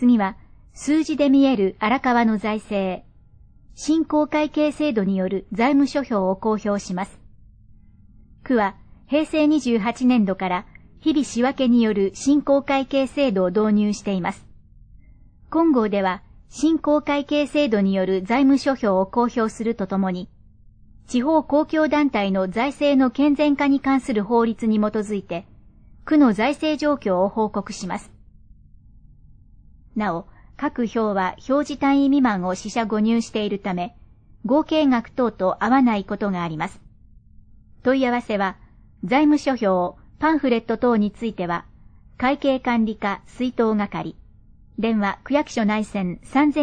次は、数字で見える荒川の財政。新公会計制度による財務諸表を公表します。区は、平成28年度から日々仕分けによる新公会計制度を導入しています。今号では、新公会計制度による財務諸表を公表するとともに、地方公共団体の財政の健全化に関する法律に基づいて、区の財政状況を報告します。なお、各表は表示単位未満を四捨五入しているため、合計額等と合わないことがあります。問い合わせは、財務諸表、パンフレット等については、会計管理課出納係、電話区役所内線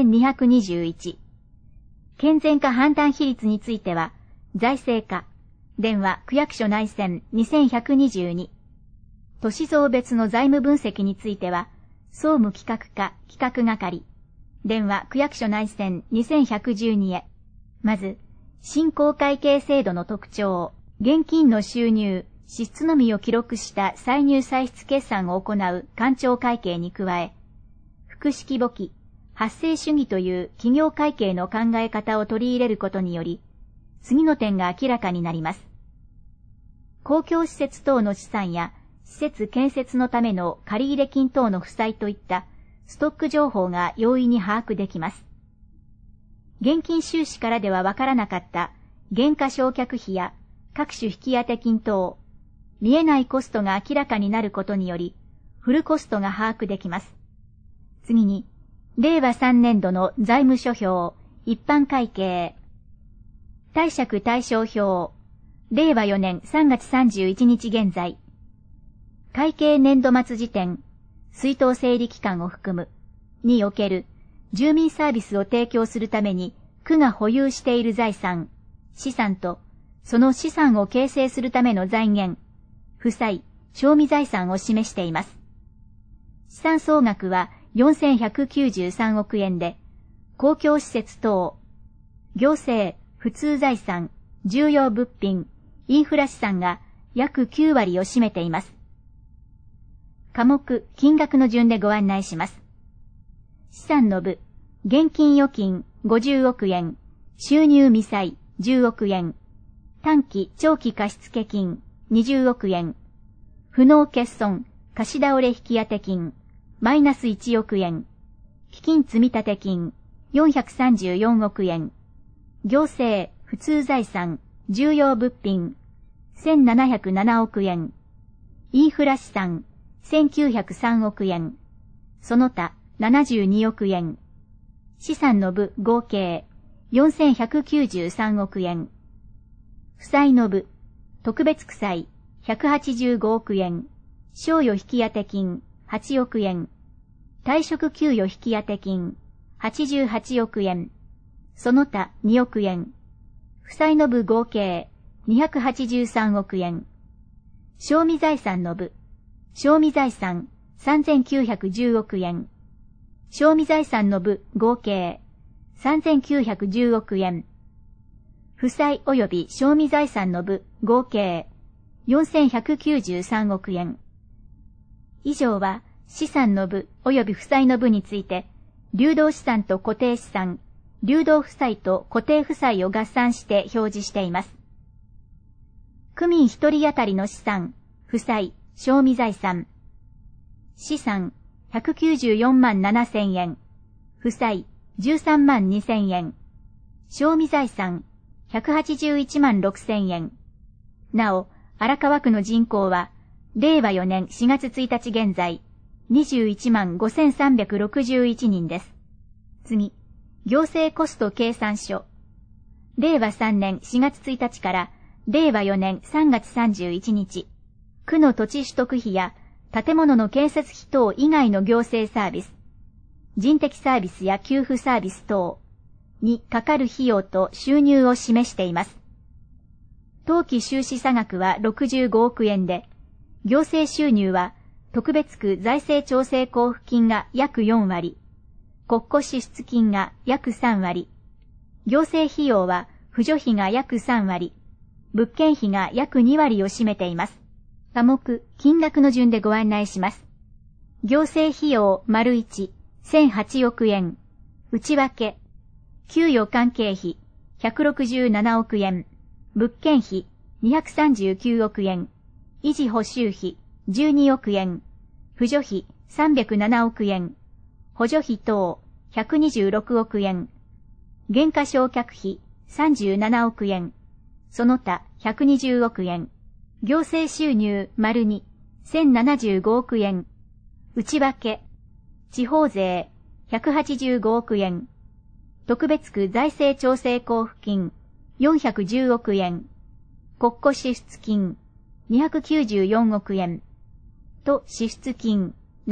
3221、健全化判断比率については、財政課、電話区役所内線2122、都市増別の財務分析については、総務企画課企画係、電話区役所内線2112へ。まず、新公会計制度の特徴、現金の収入、支出のみを記録した歳入歳出決算を行う勘定会計に加え、複式簿記、発生主義という企業会計の考え方を取り入れることにより、次の点が明らかになります。公共施設等の資産や、施設建設のための借入金等の負債といったストック情報が容易に把握できます。現金収支からではわからなかった減価償却費や各種引当金等、見えないコストが明らかになることにより、フルコストが把握できます。次に、令和3年度の財務諸表、一般会計。貸借対照表、令和4年3月31日現在。会計年度末時点、出納整理期間を含む、における、住民サービスを提供するために、区が保有している財産、資産と、その資産を形成するための財源、負債、賞味財産を示しています。資産総額は4193億円で、公共施設等、行政、普通財産、重要物品、インフラ資産が約9割を占めています。科目、金額の順でご案内します。資産の部、現金預金50億円、収入未済10億円、短期長期貸付金20億円、不納欠損貸倒れ引当金マイナス1億円、基金積立金434億円、行政普通財産重要物品1707億円、インフラ資産1903億円、その他72億円、資産の部合計4193億円、負債の部、特別負債185億円、賞与引当金8億円、退職給与引当金88億円、その他2億円、負債の部合計283億円、賞味財産の部、賞味財産3910億円、賞味財産の部合計3910億円、負債及び賞味財産の部合計4193億円。以上は資産の部及び負債の部について、流動資産と固定資産、流動負債と固定負債を合算して表示しています。区民一人当たりの資産、負債、賞味財産。資産194万7000円、負債13万2000円、賞味財産181万6000円。なお、荒川区の人口は、令和4年4月1日現在、21万5361人です。次、行政コスト計算書。令和3年4月1日から、令和4年3月31日、区の土地取得費や建物の建設費等以外の行政サービス、人的サービスや給付サービス等にかかる費用と収入を示しています。当期収支差額は65億円で、行政収入は特別区財政調整交付金が約4割、国庫支出金が約3割、行政費用は扶助費が約3割、物件費が約2割を占めています。科目、金額の順でご案内します。行政費用 ① 1008億円。内訳。給与関係費167億円。物件費239億円。維持補修費12億円。扶助費307億円。補助費等126億円。減価償却費37億円。その他120億円。行政収入-2、1075億円。内訳。地方税185億円。特別区財政調整交付金410億円。国庫支出金294億円。都支出金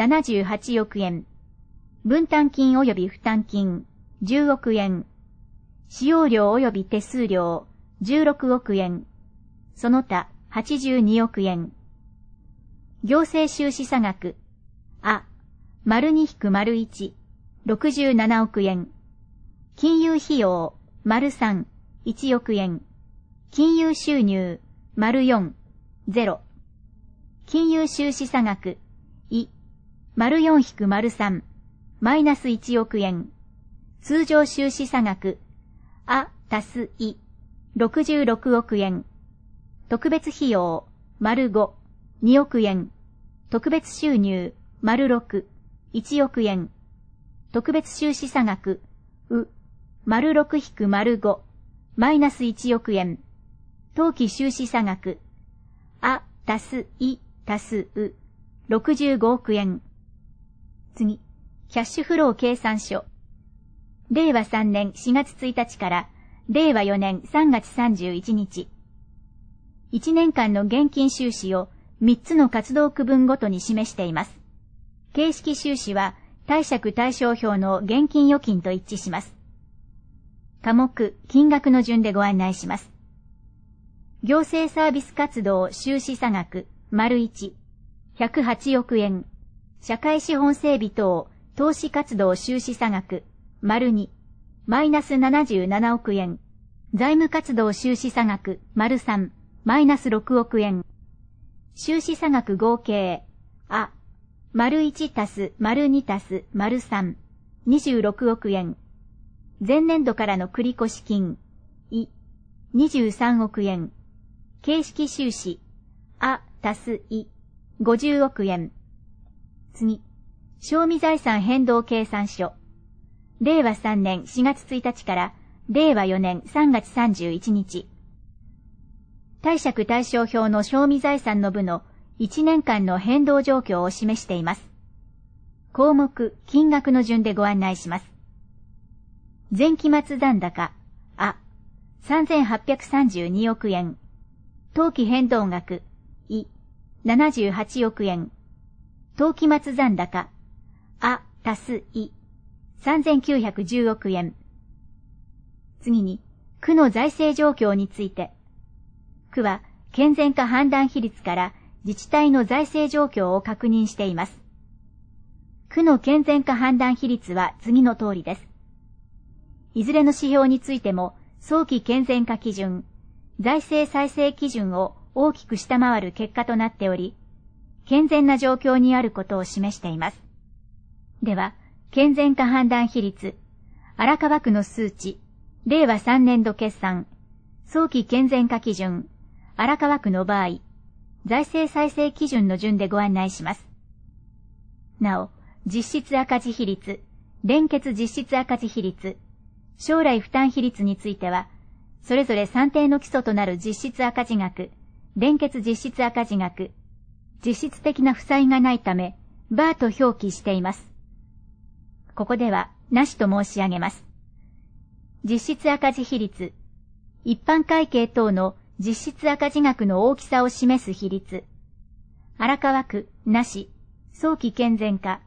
78億円。分担金及び負担金10億円。使用料及び手数料16億円。その他82億円。行政収支差額。-2-1、67億円。金融費用、-3、1億円。金融収入、-4、0。金融収支差額、-4-3、-1億円。通常収支差額、+、66億円。特別費用、-5、2億円。特別収入、-6、1億円。特別収支差額、-6-5、-1億円。当期収支差額、+65億円。次、キャッシュフロー計算書。令和3年4月1日から令和4年3月31日。1年間の現金収支を3つの活動区分ごとに示しています。形式収支は貸借対照表の現金預金と一致します。科目、金額の順でご案内します。行政サービス活動収支差額、-1、108億円。社会資本整備等投資活動収支差額、-2、-77億円。財務活動収支差額、-3、-6億円。収支差額合計、-1+-2+-3、26億円。前年度からの繰越金、23億円。形式収支、50億円。次、賞味財産変動計算書。令和3年4月1日から令和4年3月31日。貸借対照表の賞味財産の部の1年間の変動状況を示しています。項目、金額の順でご案内します。前期末残高、3832億円。当期変動額、78億円。当期末残高、+3910億円。次に、区の財政状況について。区は、健全化判断比率から自治体の財政状況を確認しています。区の健全化判断比率は次の通りです。いずれの指標についても、早期健全化基準、財政再生基準を大きく下回る結果となっており、健全な状況にあることを示しています。では、健全化判断比率、荒川区の数値、令和3年度決算、早期健全化基準、荒川区の場合、財政再生基準の順でご案内します。なお、実質赤字比率、連結実質赤字比率、将来負担比率については、それぞれ算定の基礎となる実質赤字額、連結実質赤字額、実質的な負債がないため、バーと表記しています。ここでは、なしと申し上げます。実質赤字比率、一般会計等の実質赤字額の大きさを示す比率。荒川区、なし、早期健全化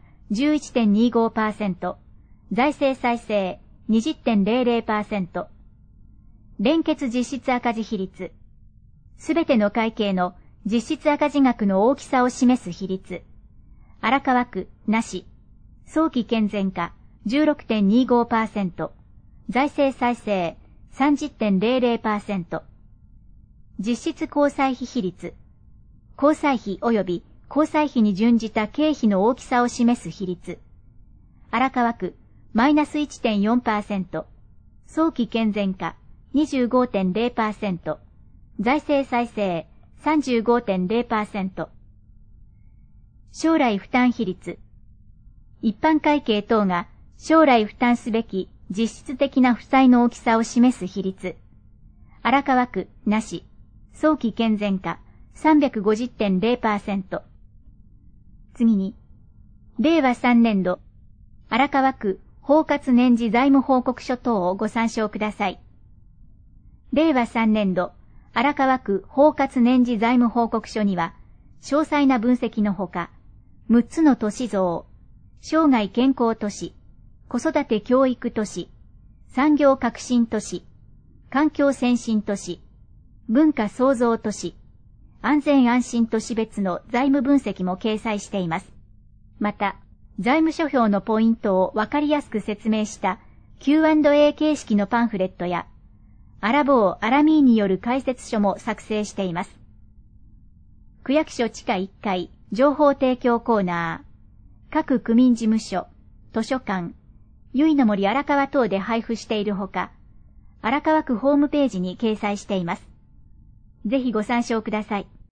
11.25%、財政再生 20.00%。連結実質赤字比率。すべての会計の実質赤字額の大きさを示す比率。荒川区、なし、早期健全化 16.25%、財政再生 30.00%。実質交際費比率。交際費及び交際費に準じた経費の大きさを示す比率。 荒川区、マイナス 1.4%、早期健全化、25.0%、財政再生、35.0%。将来負担比率。一般会計等が将来負担すべき実質的な負債の大きさを示す比率。荒川区、なし、早期健全化、350.0%。次に、令和3年度、荒川区包括年次財務報告書等をご参照ください。令和3年度、荒川区包括年次財務報告書には、詳細な分析のほか、6つの都市像、生涯健康都市、子育て教育都市、産業革新都市、環境先進都市、文化創造都市、安全安心都市別の財務分析も掲載しています。また、財務諸表のポイントをわかりやすく説明した Q&A 形式のパンフレットや、アラボー・アラミーによる解説書も作成しています。区役所地下1階情報提供コーナー、各区民事務所、図書館、ゆいの森荒川等で配布しているほか、荒川区ホームページに掲載しています。ぜひご参照ください。